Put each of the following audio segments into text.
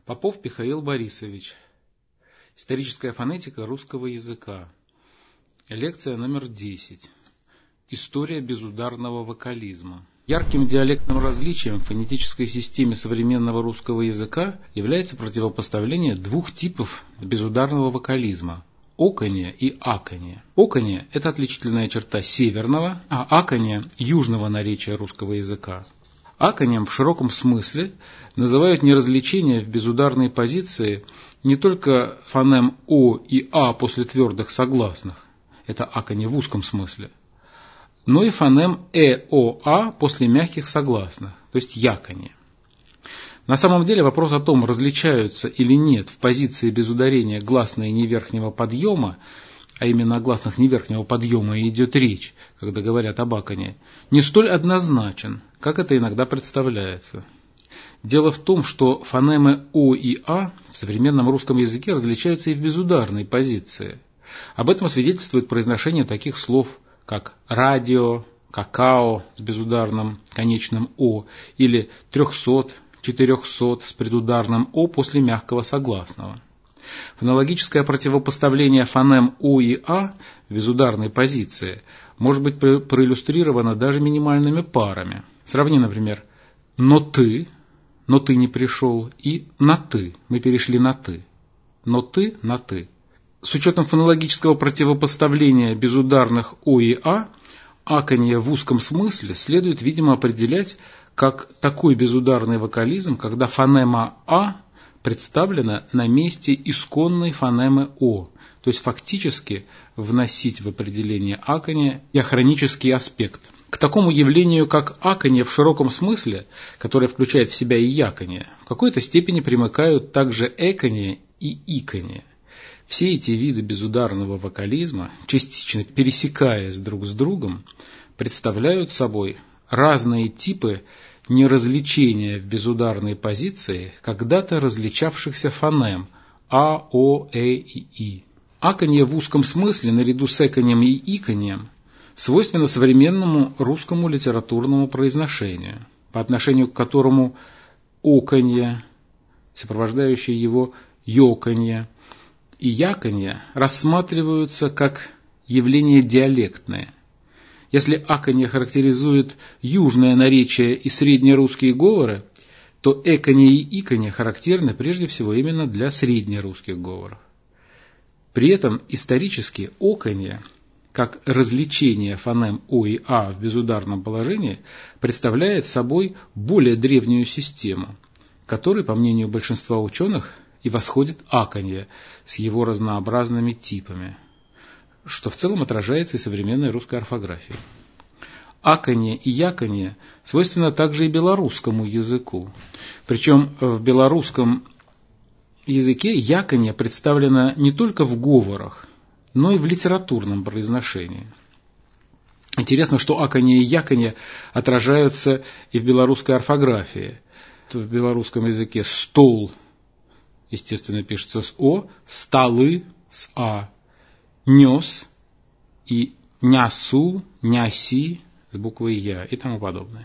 Попов Михаил Борисович. Историческая фонетика русского языка. Лекция номер 10. История безударного вокализма. Ярким диалектным различием в фонетической системе современного русского языка является противопоставление двух типов безударного вокализма – оканье и аканье. Оканье – это отличительная черта северного, а аканье – южного наречия русского языка. Аканьем в широком смысле называют неразличение в безударной позиции не только фонем О и А после твердых согласных, это аканье в узком смысле, но и фонем ЭОА после мягких согласных, то есть яканье. На самом деле вопрос о том, различаются или нет в позиции безударения гласные неверхнего подъема, а именно о гласных неверхнего подъема и идет речь, когда говорят об аканье, не столь однозначен, как это иногда представляется. Дело в том, что фонемы О и А в современном русском языке различаются и в безударной позиции. Об этом свидетельствует произношение таких слов, как радио, какао с безударным конечным О или 300, 400 с предударным О после мягкого согласного. Фонологическое противопоставление фонем О и А в безударной позиции может быть проиллюстрировано даже минимальными парами. Сравни, например, но ты не пришел, и на ты, мы перешли на ты. Но ты на ты. С учетом фонологического противопоставления безударных О и А, аканье в узком смысле следует, видимо, определять как такой безударный вокализм, когда фонема А представлена на месте исконной фонемы О, то есть фактически вносить в определение аканья диахронический аспект. К такому явлению, как аканье в широком смысле, которое включает в себя и яканье, в какой-то степени примыкают также эканье и иканье. Все эти виды безударного вокализма, частично пересекаясь друг с другом, представляют собой разные типы неразличения в безударной позиции когда-то различавшихся фонем А, О, Э и И. Аканье в узком смысле, наряду с эканьем и иканьем, свойственно современному русскому литературному произношению, по отношению к которому оканье, сопровождающее его ёканье и яканье рассматриваются как явление диалектное. Если аканье характеризует южное наречие и среднерусские говоры, то эканье и иканье характерны прежде всего именно для среднерусских говоров. При этом исторически оканье, как развлечение фонем О и А в безударном положении, представляет собой более древнюю систему, которой, по мнению большинства ученых, и восходит аканье с его разнообразными типами, что в целом отражается и современной русской орфографии. Аканье и яканье свойственно также и белорусскому языку. Причем в белорусском языке яканье представлено не только в говорах, но и в литературном произношении. Интересно, что аканье и яканье отражаются и в белорусской орфографии. В белорусском языке стол, естественно, пишется с О, столы с А, нес и нясу, няси с буквой Я и тому подобное.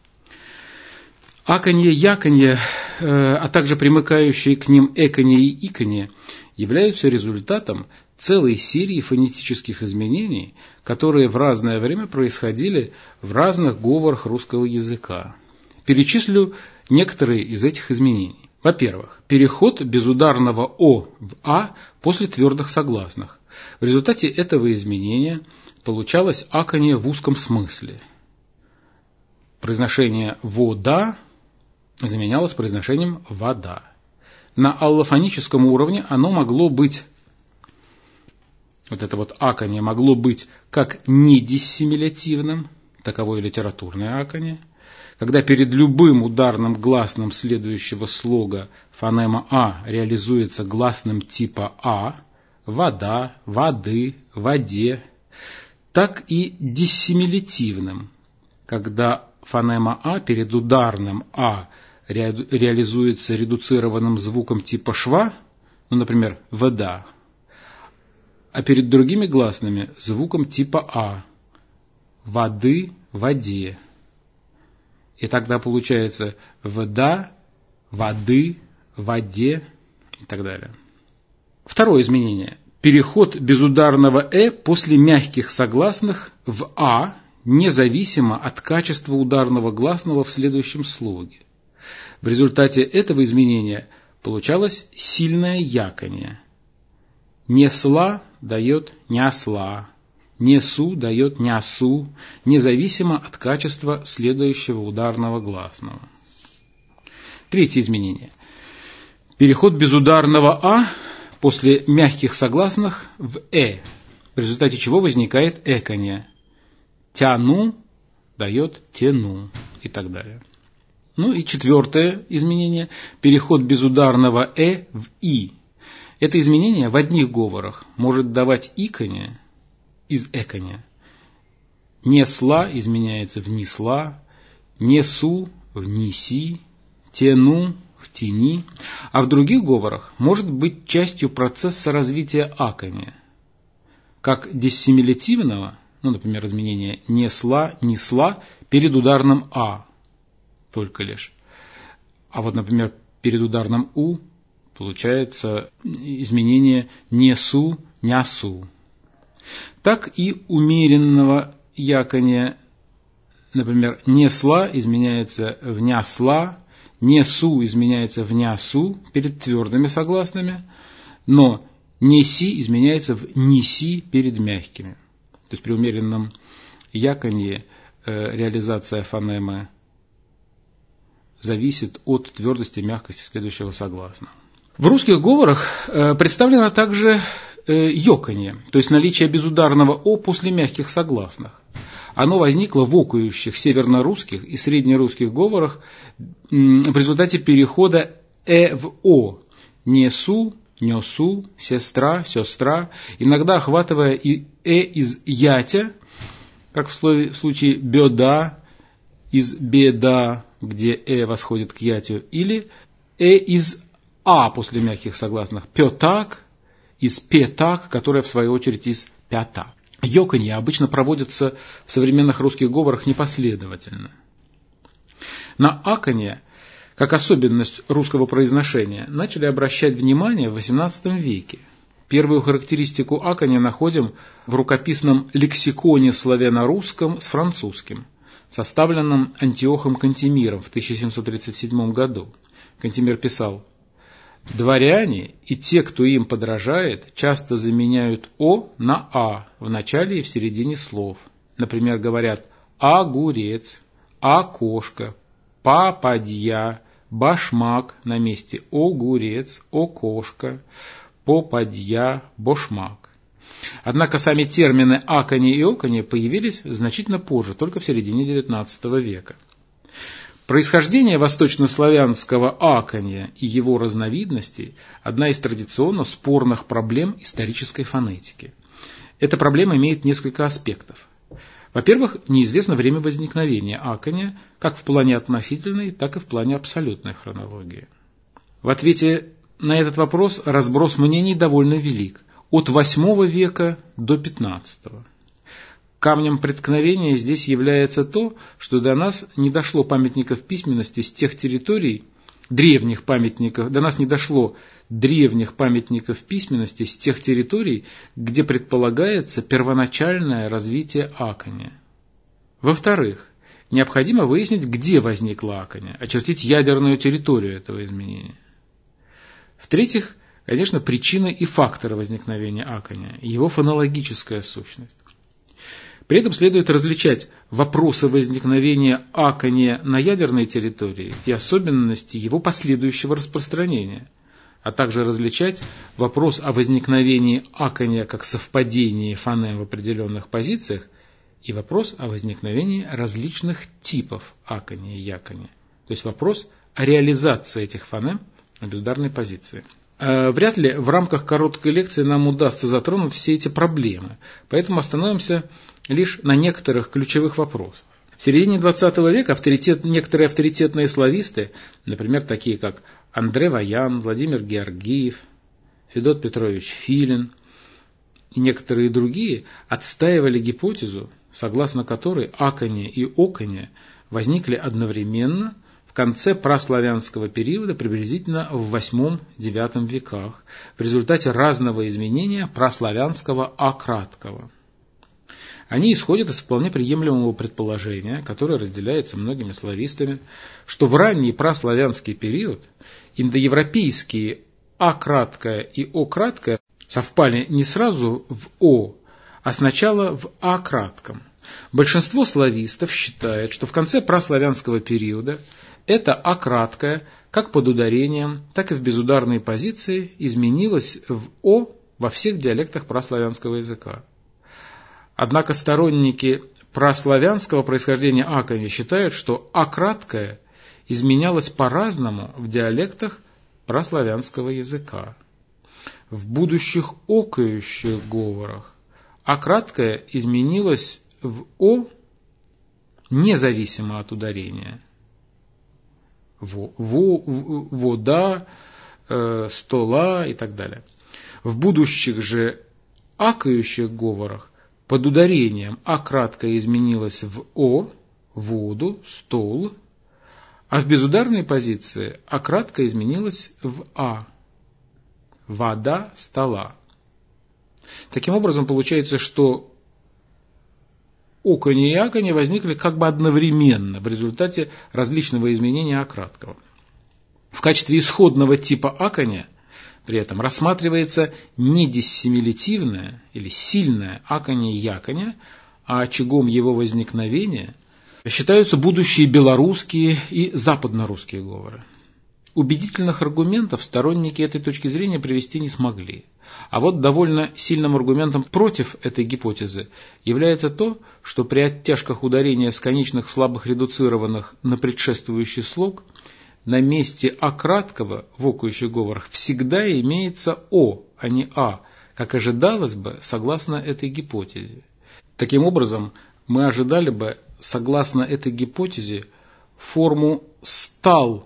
Аканье, яканье, а также примыкающие к ним эканье и иканье являются результатом целой серии фонетических изменений, которые в разное время происходили в разных говорах русского языка. Перечислю некоторые из этих изменений. Во-первых, переход безударного О в А после твердых согласных. В результате этого изменения получалось аканье в узком смысле. Произношение «вода» заменялось произношением «вода». На аллофоническом уровне оно могло быть, вот это вот аканье могло быть как недиссимилятивным, таково и литературное аканье, когда перед любым ударным гласным следующего слога фонема А реализуется гласным типа А, вода, воды, воде, так и диссимилятивным, когда фонема А перед ударным А реализуется редуцированным звуком типа шва, ну, например, вода, а перед другими гласными звуком типа А, воды, воде. И тогда получается вода, воды, воде и так далее. Второе изменение. Переход безударного после мягких согласных в независимо от качества ударного гласного в следующем слоге. В результате этого изменения получалось сильное яканье. Несла дает нясла, несу дает нясу, независимо от качества следующего ударного гласного. Третье изменение. Переход безударного после мягких согласных в в результате чего возникает эканье. Тяну дает тену и так далее. Ну и четвертое изменение. Переход безударного в и. Это изменение в одних говорах может давать иканье из эканья. Несла изменяется в несла, несу в неси, тену в тени, а в других говорах может быть частью процесса развития аканья, как диссимилятивного, например, изменение несла, несла перед ударным только лишь. А вот, например, перед ударным получается изменение несу, нясу. Так и умеренного яканья, например, несла изменяется в нясла, несу изменяется в нясу перед твердыми согласными, но неси изменяется в неси перед мягкими. То есть при умеренном яканье реализация фонемы зависит от твердости и мягкости следующего согласного. В русских говорах представлено также ёканье, то есть наличие безударного после мягких согласных. Оно возникло в окающих северно-русских и среднерусских говорах в результате перехода в о. Несу, несу, сестра, сестра, иногда охватывая и из ятя, как в случае беда, из беда, где восходит к ятю, или из после мягких согласных, петак, из петак, которая в свою очередь из пята. Ёканье обычно проводится в современных русских говорах непоследовательно. На аканье, как особенность русского произношения, начали обращать внимание в XVIII веке. Первую характеристику аканья находим в рукописном лексиконе славяно-русском с французским, составленном Антиохом Кантемиром в 1737 году. Кантемир писал: «Дворяне и те, кто им подражает, часто заменяют «о» на в начале и в середине слов. Например, говорят «огурец», «окошко», «попадья», «башмак» на месте «огурец», «окошко», «попадья», «бошмак». Однако сами термины «аканье» и «оканье» появились значительно позже, только в середине XIX века. Происхождение восточнославянского аканья и его разновидностей – одна из традиционно спорных проблем исторической фонетики. Эта проблема имеет несколько аспектов. Во-первых, неизвестно время возникновения аканья как в плане относительной, так и в плане абсолютной хронологии. В ответе на этот вопрос разброс мнений довольно велик – от VIII века до XV. Камнем преткновения здесь является то, что до нас не дошло памятников письменности с тех территорий, древних памятников, до нас не дошло древних памятников письменности с тех территорий, где предполагается первоначальное развитие аканья. Во-вторых, необходимо выяснить, где возникло аканье, очертить ядерную территорию этого изменения. В-третьих, конечно, причины и факторы возникновения аканья, его фонологическая сущность. При этом следует различать вопросы возникновения аканья на ядерной территории и особенности его последующего распространения, а также различать вопрос о возникновении аканья как совпадении фонем в определенных позициях и вопрос о возникновении различных типов аканья и яканья, то есть вопрос о реализации этих фонем на безударной позиции. Вряд ли в рамках короткой лекции нам удастся затронуть все эти проблемы, поэтому остановимся лишь на некоторых ключевых вопросах. В середине XX века некоторые авторитетные слависты, например, такие как Андре Ваян, Владимир Георгиев, Федот Петрович Филин и некоторые другие, отстаивали гипотезу, согласно которой аканье и оканье возникли одновременно в конце праславянского периода, приблизительно в VIII-IX веках, в результате разного изменения праславянского «а» краткого. Они исходят из вполне приемлемого предположения, которое разделяется многими славистами, что в ранний праславянский период индоевропейские «а» краткое и «о» краткое совпали не сразу в «о», а сначала в «а» кратком. Большинство славистов считает, что в конце праславянского периода это «а» краткое, как под ударением, так и в безударной позиции, изменилось в «о» во всех диалектах праславянского языка. Однако сторонники праславянского происхождения аканья считают, что «а» краткое изменялось по-разному в диалектах праславянского языка. В будущих окающих говорах «а» краткое изменилось в «о» независимо от ударения. Вода, стола и так далее. В будущих же акающих говорах под ударением «а» краткое изменилось в «о», воду, стол, а в безударной позиции «а» краткое изменилось в «а», вода, стола. Таким образом, получается, что оканье и аканье возникли как бы одновременно в результате различного изменения «а» краткого. В качестве исходного типа аканья при этом рассматривается не диссимилятивное или сильное аканье и яканье, а очагом его возникновения считаются будущие белорусские и западнорусские говоры. Убедительных аргументов сторонники этой точки зрения привести не смогли. А вот довольно сильным аргументом против этой гипотезы является то, что при оттяжках ударения с конечных слабых редуцированных на предшествующий слог на месте «а» краткого в окающих говорах всегда имеется «о», а не «а», как ожидалось бы согласно этой гипотезе. Таким образом, мы ожидали бы, согласно этой гипотезе, форму «стал»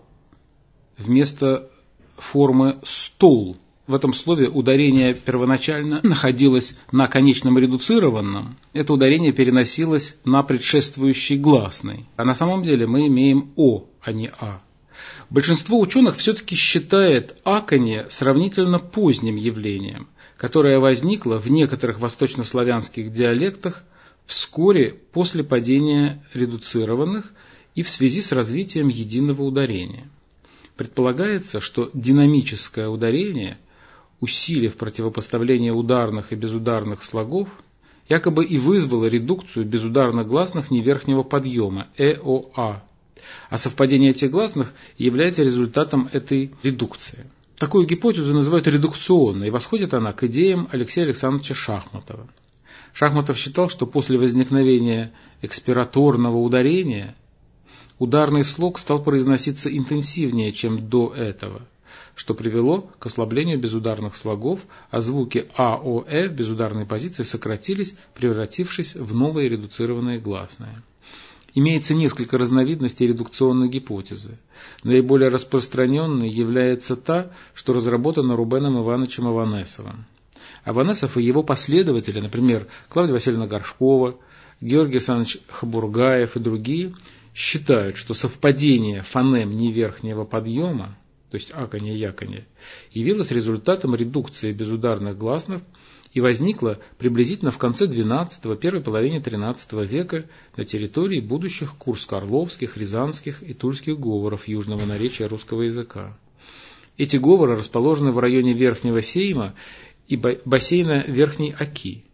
вместо формы «стул». В этом слове ударение первоначально находилось на конечном редуцированном. Это ударение переносилось на предшествующий гласный. А на самом деле мы имеем «о», а не «а». Большинство ученых все-таки считает аканье сравнительно поздним явлением, которое возникло в некоторых восточнославянских диалектах вскоре после падения редуцированных и в связи с развитием единого ударения. Предполагается, что динамическое ударение, усилив противопоставление ударных и безударных слогов, якобы и вызвало редукцию безударных гласных неверхнего подъема «э-о-а», а совпадение этих гласных является результатом этой редукции. Такую гипотезу называют редукционной, и восходит она к идеям Алексея Александровича Шахматова. Шахматов считал, что после возникновения экспираторного ударения ударный слог стал произноситься интенсивнее, чем до этого, что привело к ослаблению безударных слогов, а звуки «а», «о», «э» в безударной позиции сократились, превратившись в новые редуцированные гласные. Имеется несколько разновидностей редукционной гипотезы. Наиболее распространенной является та, что разработана Рубеном Ивановичем Аванесовым. Аванесов и его последователи, например, Клавдия Васильевна Горшкова, Георгий Александрович Хабургаев и другие, считают, что совпадение фонем неверхнего подъема, то есть аканье и яканье, явилось результатом редукции безударных гласных и возникло приблизительно в конце XII – первой половине XIII века на территории будущих курско-орловских, рязанских и тульских говоров южного наречия русского языка. Эти говоры расположены в районе Верхнего Сейма и бассейна Верхней Оки.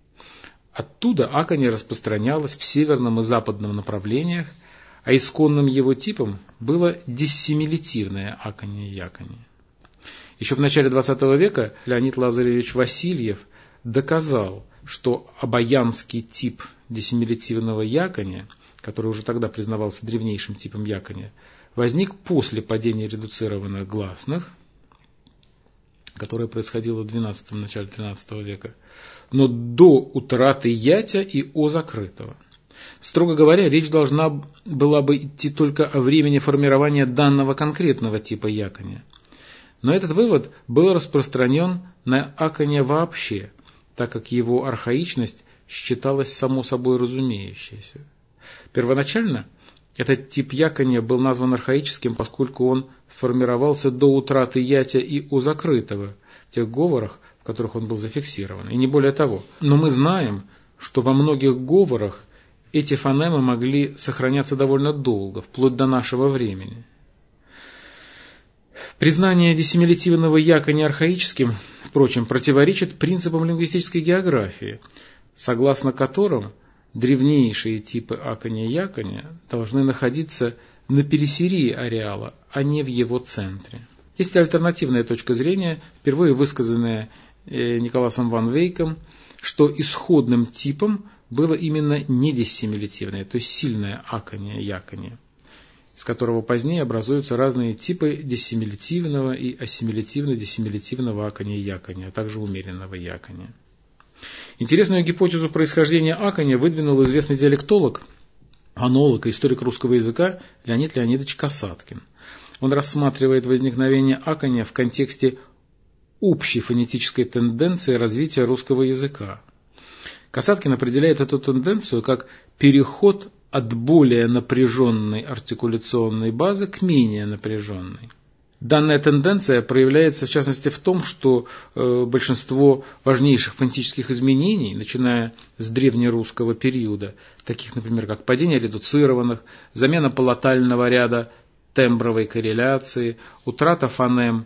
Оттуда аканье распространялось в северном и западном направлениях, а исконным его типом было диссимилятивное аканье и яканье. Еще в начале XX века Леонид Лазаревич Васильев доказал, что обаянский тип диссимилятивного яканья, который уже тогда признавался древнейшим типом яканья, возник после падения редуцированных гласных, которое происходило в XII – начале XIII века, но до утраты ятя и о закрытого. Строго говоря, речь должна была бы идти только о времени формирования данного конкретного типа яканья. Но этот вывод был распространен на аканье вообще, так как его архаичность считалась само собой разумеющейся. Первоначально Этот тип якония был назван архаическим, поскольку он сформировался до утраты ятя и о закрытого в тех говорах, в которых он был зафиксирован, и не более того. Но мы знаем, что во многих говорах эти фонемы могли сохраняться довольно долго, вплоть до нашего времени. Признание диссимилятивного якония архаическим, впрочем, противоречит принципам лингвистической географии, согласно которым древнейшие типы акония-якония должны находиться на периферии ареала, а не в его центре. Есть альтернативная точка зрения, впервые высказанная Николасом ван Вейком, что исходным типом было именно недиссимилятивное, то есть сильное акония-якония, из которого позднее образуются разные типы диссимилятивного и ассимилятивно-диссимилятивного акония-якония, а также умеренного якония. Интересную гипотезу происхождения акония выдвинул известный диалектолог, фонолог и историк русского языка Леонид Леонидович Касаткин. Он рассматривает возникновение акония в контексте общей фонетической тенденции развития русского языка. Касаткин определяет эту тенденцию как переход от более напряженной артикуляционной базы к менее напряженной. Данная тенденция проявляется в частности в том, что большинство важнейших фонетических изменений, начиная с древнерусского периода, таких, например, как падение редуцированных, замена палатального ряда тембровой корреляции, утрата фонем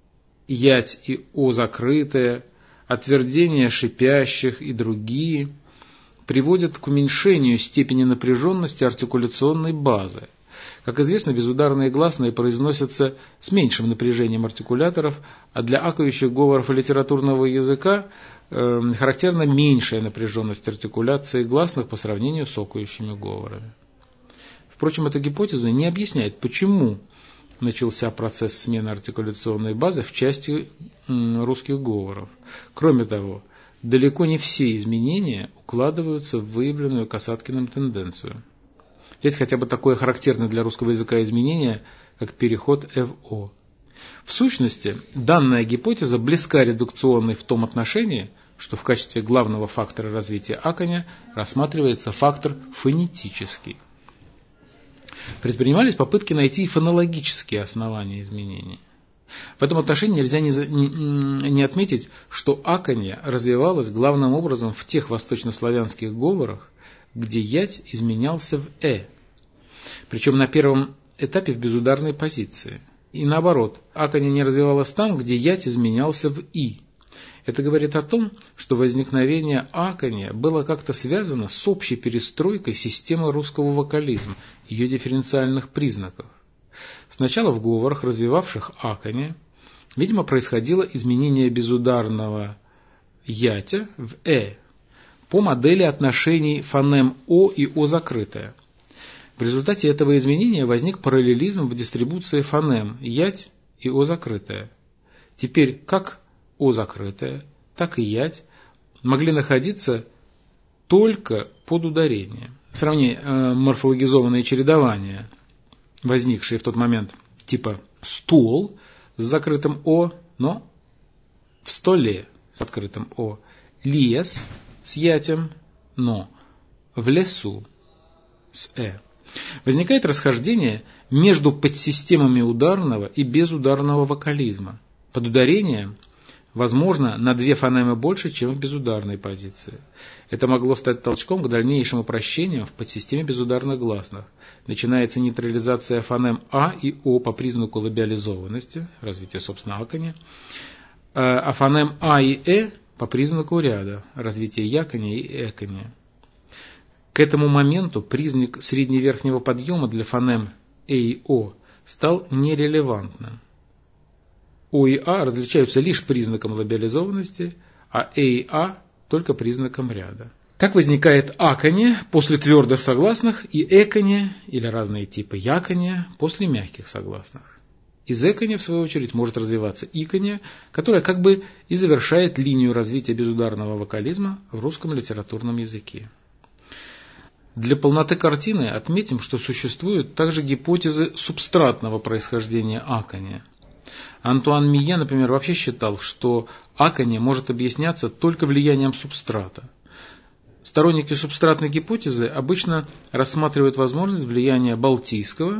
ять и о закрытое, отвердение шипящих и другие, приводят к уменьшению степени напряженности артикуляционной базы. Как известно, безударные гласные произносятся с меньшим напряжением артикуляторов, а для акающих говоров и литературного языка характерна меньшая напряженность артикуляции гласных по сравнению с окающими говорами. Впрочем, эта гипотеза не объясняет, почему начался процесс смены артикуляционной базы в части русских говоров. Кроме того, далеко не все изменения укладываются в выявленную Касаткиным тенденцию. Взять хотя бы такое характерное для русского языка изменение, как переход ФО. В сущности, данная гипотеза близка редукционной в том отношении, что в качестве главного фактора развития акония рассматривается фактор фонетический. Предпринимались попытки найти фонологические основания изменений. В этом отношении нельзя не отметить, что аконье развивалось главным образом в тех восточнославянских говорах, где ять изменялся в причем на первом этапе в безударной позиции. И наоборот, аконье не развивалось там, где ять изменялся в и. Это говорит о том, что возникновение аконья было как-то связано с общей перестройкой системы русского вокализма, ее дифференциальных признаков. Сначала в говорах, развивавших аконье, видимо, происходило изменение безударного ятя в по модели отношений фонем О и О закрытое. В результате этого изменения возник параллелизм в дистрибуции фонем ять и О закрытое. Теперь как О закрытое, так и ять могли находиться только под ударением. Сравни морфологизованные чередования, возникшие в тот момент, типа стол с закрытым О, но в столе с открытым О, лес с ятем, но в лесу с Возникает расхождение между подсистемами ударного и безударного вокализма. Под ударением возможно на 2 фонемы больше, чем в безударной позиции. Это могло стать толчком к дальнейшим упрощениям в подсистеме безударных гласных. Начинается нейтрализация фонем А и О по признаку лабиализованности, развитие собственно акония, а фонем А и по признаку ряда, развитие якония и экония. К этому моменту признак средневерхнего подъема для фонем и О стал нерелевантным. О и А различаются лишь признаком лабиализованности, а и А только признаком ряда. Так возникает аконие после твердых согласных и эконие или разные типы якония после мягких согласных. Из экония, в свою очередь, может развиваться икония, которая как бы и завершает линию развития безударного вокализма в русском литературном языке. Для полноты картины отметим, что существуют также гипотезы субстратного происхождения акония. Антуан Мие, например, вообще считал, что акония может объясняться только влиянием субстрата. Сторонники субстратной гипотезы обычно рассматривают возможность влияния балтийского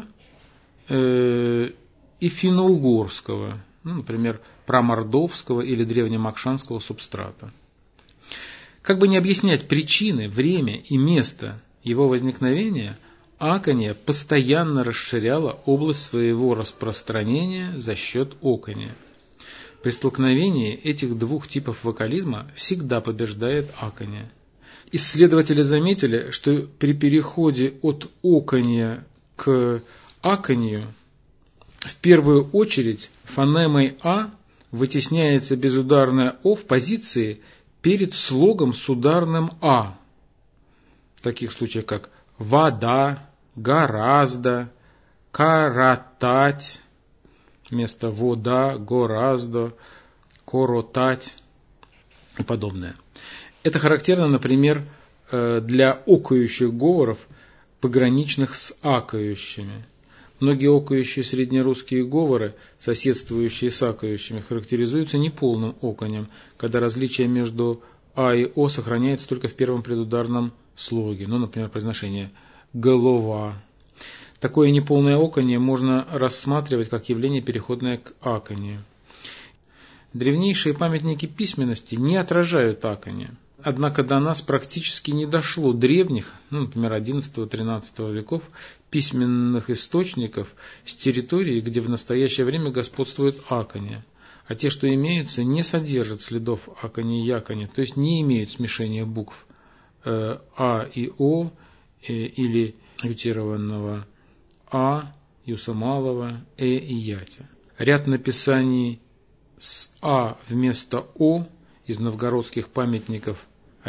и финно-угорского, например, прамордовского или древнемакшанского субстрата. Как бы ни объяснять причины, время и место его возникновения, аканье постоянно расширяло область своего распространения за счет окония. При столкновении этих двух типов вокализма всегда побеждает аканье. Исследователи заметили, что при переходе от оканья к аканью в первую очередь фонемой «а» вытесняется безударное «о» в позиции перед слогом с ударным «а». В таких случаях, как «вода», «гораздо», «коротать», вместо «вода», «гораздо», «коротать» и подобное. Это характерно, например, для окающих говоров, пограничных с акающими. Многие окающие среднерусские говоры, соседствующие с акающими, характеризуются неполным оканьем, когда различие между а и о сохраняется только в первом предударном слоге, например, произношение «голова». Такое неполное оканье можно рассматривать как явление, переходное к аканью. Древнейшие памятники письменности не отражают аканье. Однако до нас практически не дошло древних, например, XI-XIII веков, письменных источников с территории, где в настоящее время господствует аканье. А те, что имеются, не содержат следов аканья и яканья, то есть не имеют смешения букв А и О или ютированного А, юса малого, и ятя. Ряд написаний с А вместо О из новгородских памятников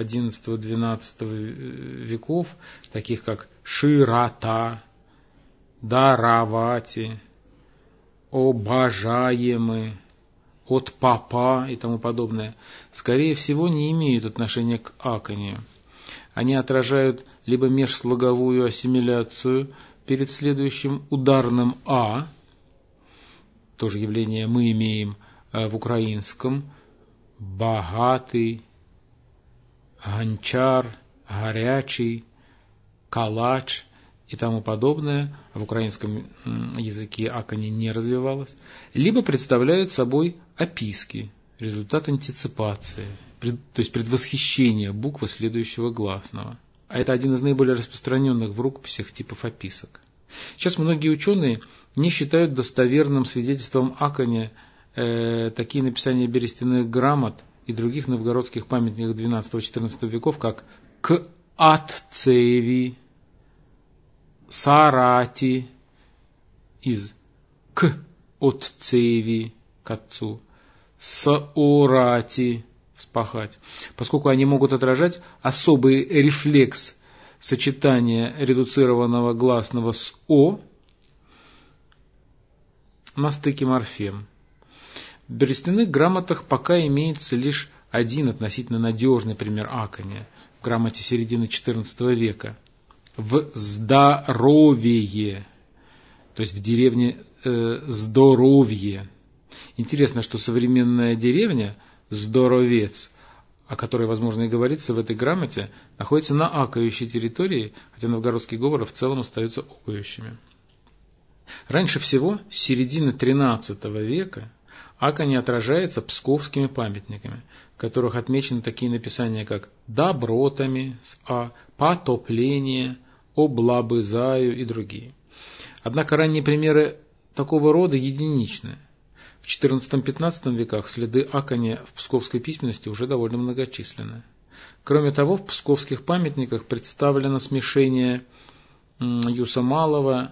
XI-XII веков, таких как Широта, Даравати, Обожаемы, От Папа и тому подобное, скорее всего, не имеют отношения к аканью. Они отражают либо межслоговую ассимиляцию перед следующим ударным «а», тоже явление мы имеем в украинском, богатый, гончар, горячий, калач и тому подобное, а в украинском языке аканье не развивалось, либо представляют собой описки, результат антиципации, то есть предвосхищение буквы следующего гласного. А это один из наиболее распространенных в рукописях типов описок. Сейчас многие ученые не считают достоверным свидетельством аканья такие написания берестяных грамот и других новгородских памятников XII-XIV веков, как К-Атцеви, Сарати, из К-Отцеви, к отцу, Саорати, вспахать, поскольку они могут отражать особый рефлекс сочетания редуцированного гласного с «о» на стыке морфем. В берестяных грамотах пока имеется лишь один относительно надежный пример аканья в грамоте середины XIV века. В здоровье, то есть в деревне Здоровье. Интересно, что современная деревня Здоровец, о которой, возможно, и говорится в этой грамоте, находится на акающей территории, хотя новгородские говоры в целом остаются окающими. Раньше всего, с середины XIII века, аканье отражается псковскими памятниками, в которых отмечены такие написания, как «добротами» с «а», «потопление», «облабызаю» и другие. Однако ранние примеры такого рода единичны. В XIV-XV веках следы аканья в псковской письменности уже довольно многочисленны. Кроме того, в псковских памятниках представлено смешение юса малого,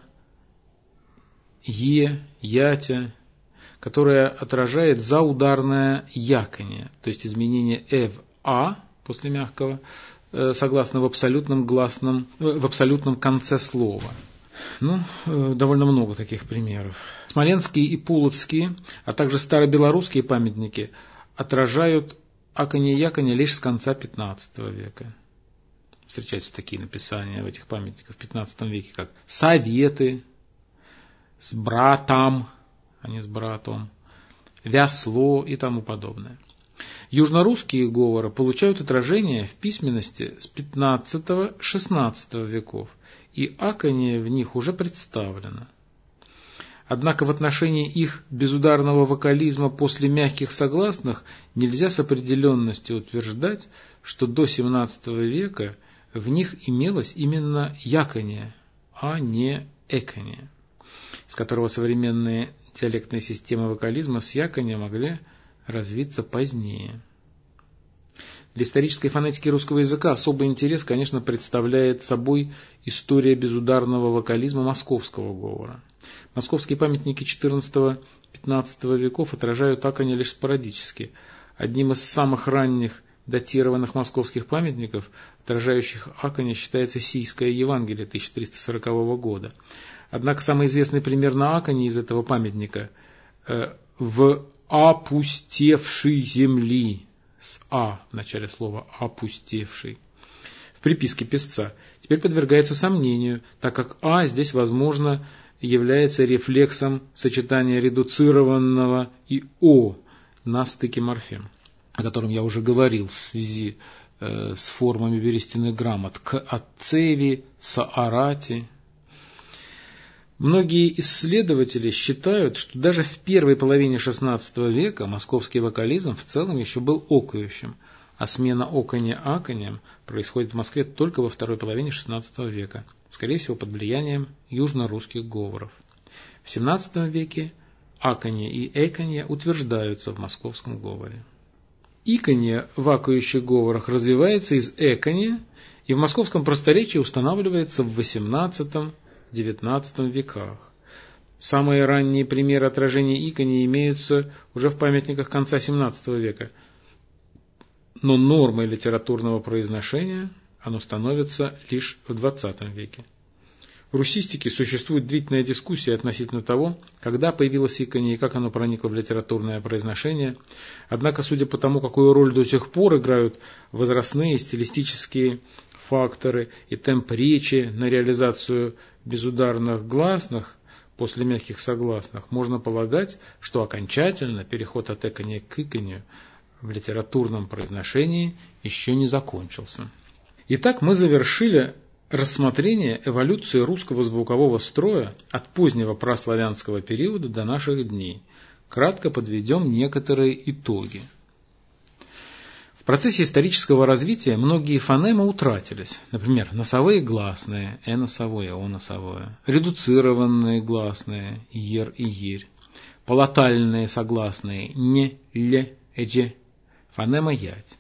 ятя, которое отражает заударное яканье, то есть изменение в а после мягкого согласно в абсолютном конце слова. Довольно много таких примеров. Смоленские и пуловские, а также старобелорусские памятники отражают аканье и яканье лишь с конца XV века. Встречаются такие написания в этих памятниках в XV веке, как «советы», «с братом», а не «с братом», «вясло» и тому подобное. Южнорусские говоры получают отражение в письменности с XV-XVI веков, и аканье в них уже представлено. Однако в отношении их безударного вокализма после мягких согласных нельзя с определенностью утверждать, что до XVII века в них имелось именно яканье, а не эканье, с которого современные диалектные системы вокализма с яканьем могли развиться позднее. Для исторической фонетики русского языка особый интерес, конечно, представляет собой история безударного вокализма московского говора. Московские памятники XIV-XV веков отражают аканье лишь спорадически. Одним из самых ранних датированных московских памятников, отражающих аканье, считается Сийское Евангелие 1340 года. Однако самый известный пример на аканье из этого памятника в «опустевшей земли», с «а» в начале слова «опустевший», в приписке песца, теперь подвергается сомнению, так как «а» здесь, возможно, является рефлексом сочетания редуцированного и «о» на стыке морфем, о котором я уже говорил в связи с формами берестяных грамот к ацеви, саарати. Многие исследователи считают, что даже в первой половине XVI века московский вокализм в целом еще был окающим, а смена оканья аканьем происходит в Москве только во второй половине XVI века, скорее всего под влиянием южно-русских говоров. В XVII веке аканье и эканье утверждаются в московском говоре. Иканье в акающих говорах развивается из эканья и в московском просторечии устанавливается в XVIII-XIX веках. Самые ранние примеры отражения иканья имеются уже в памятниках конца XVII века, но нормой литературного произношения оно становится лишь в XX веке. В русистике существует длительная дискуссия относительно того, когда появилось иканье и как оно проникло в литературное произношение. Однако, судя по тому, какую роль до сих пор играют возрастные стилистические факторы и темп речи на реализацию безударных гласных после мягких согласных, можно полагать, что окончательно переход от эканья к иканью в литературном произношении еще не закончился. Итак, мы завершили рассмотрение эволюции русского звукового строя от позднего праславянского периода до наших дней. Кратко подведем некоторые итоги. В процессе исторического развития многие фонемы утратились. Например, носовые гласные, носовое, носовое, редуцированные гласные, ер и ерь, палатальные согласные, не, ле, эдже, фонема ять.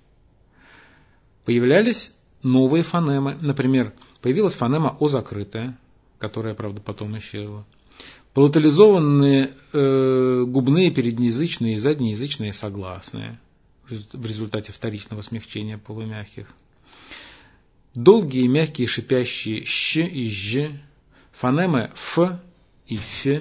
Появлялись новые фонемы, например, появилась фонема О закрытая, которая, правда, потом исчезла. Палатализованные губные переднеязычные и заднеязычные согласные в результате вторичного смягчения полумягких. Долгие мягкие шипящие щ и ж, фонемы ф и ф.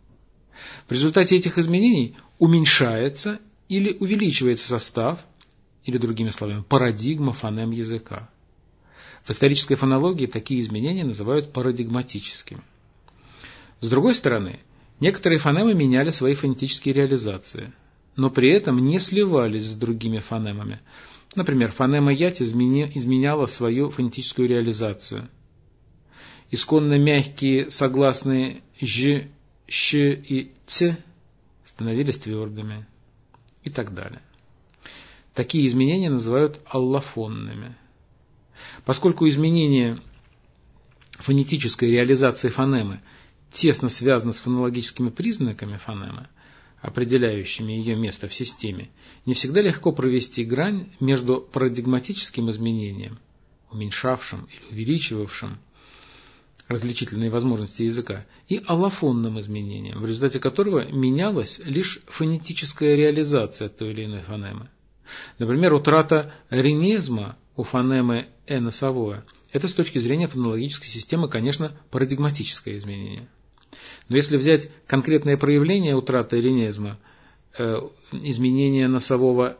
В результате этих изменений уменьшается или увеличивается состав, или другими словами, парадигма фонем языка. В исторической фонологии такие изменения называют парадигматическими. С другой стороны, некоторые фонемы меняли свои фонетические реализации, но при этом не сливались с другими фонемами. Например, фонема ять изменяла свою фонетическую реализацию. Исконно мягкие согласные ж, щ и ц становились твердыми и так далее. Такие изменения называют аллофонными. Поскольку изменение фонетической реализации фонемы тесно связано с фонологическими признаками фонемы, определяющими ее место в системе, не всегда легко провести грань между парадигматическим изменением, уменьшавшим или увеличивавшим различительные возможности языка, и аллофонным изменением, в результате которого менялась лишь фонетическая реализация той или иной фонемы. Например, утрата ренезма у фонемы носовое – это с точки зрения фонологической системы, конечно, парадигматическое изменение. Но если взять конкретное проявление утраты ренезма, изменение носового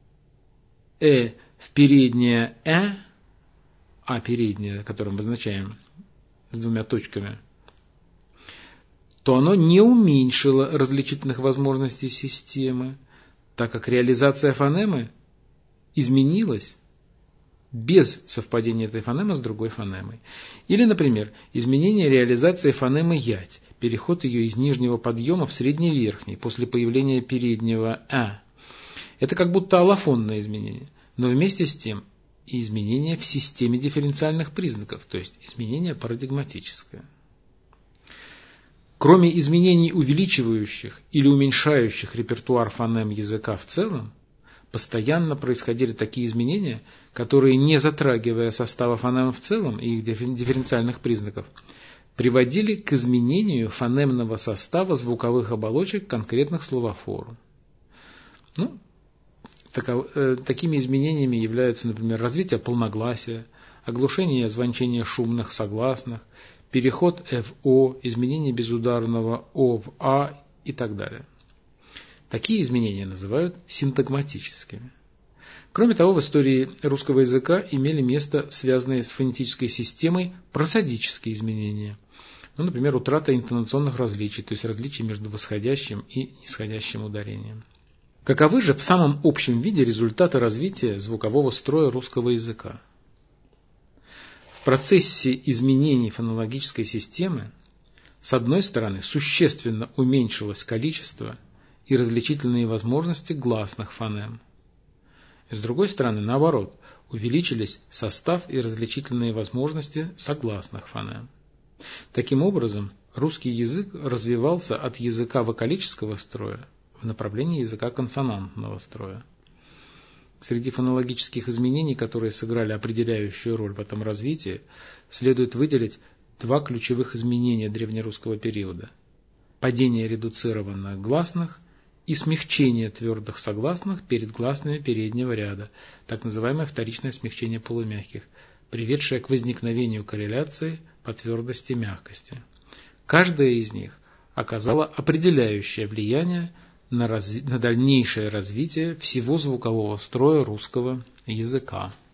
в переднее а переднее, которое мы обозначаем с двумя точками, то оно не уменьшило различительных возможностей системы, так как реализация фонемы изменилась без совпадения этой фонемы с другой фонемой. Или, например, изменение реализации фонемы ять, переход ее из нижнего подъема в средний верхний после появления переднего «а». Это как будто аллофонное изменение, но вместе с тем и изменение в системе дифференциальных признаков, то есть изменение парадигматическое. Кроме изменений, увеличивающих или уменьшающих репертуар фонем языка в целом, постоянно происходили такие изменения, которые, не затрагивая состава фонем в целом и их дифференциальных признаков, приводили к изменению фонемного состава звуковых оболочек конкретных словофор. Такими изменениями являются, например, развитие полногласия, оглушение и озвончение шумных согласных, переход в «о», изменение безударного «о» в «а» и так далее. Такие изменения называют синтагматическими. Кроме того, в истории русского языка имели место связанные с фонетической системой просодические изменения. Например, утрата интонационных различий, то есть различий между восходящим и нисходящим ударением. Каковы же в самом общем виде результаты развития звукового строя русского языка? В процессе изменений фонологической системы, с одной стороны, существенно уменьшилось количество и различительные возможности гласных фонем. И с другой стороны, наоборот, увеличились состав и различительные возможности согласных фонем. Таким образом, русский язык развивался от языка вокалического строя в направлении языка консонантного строя. Среди фонологических изменений, которые сыграли определяющую роль в этом развитии, следует выделить два ключевых изменения древнерусского периода: падение редуцированных гласных и смягчение твердых согласных перед гласными переднего ряда, так называемое вторичное смягчение полумягких, приведшее к возникновению корреляции по твердости и мягкости. Каждая из них оказала определяющее влияние на дальнейшее развитие всего звукового строя русского языка.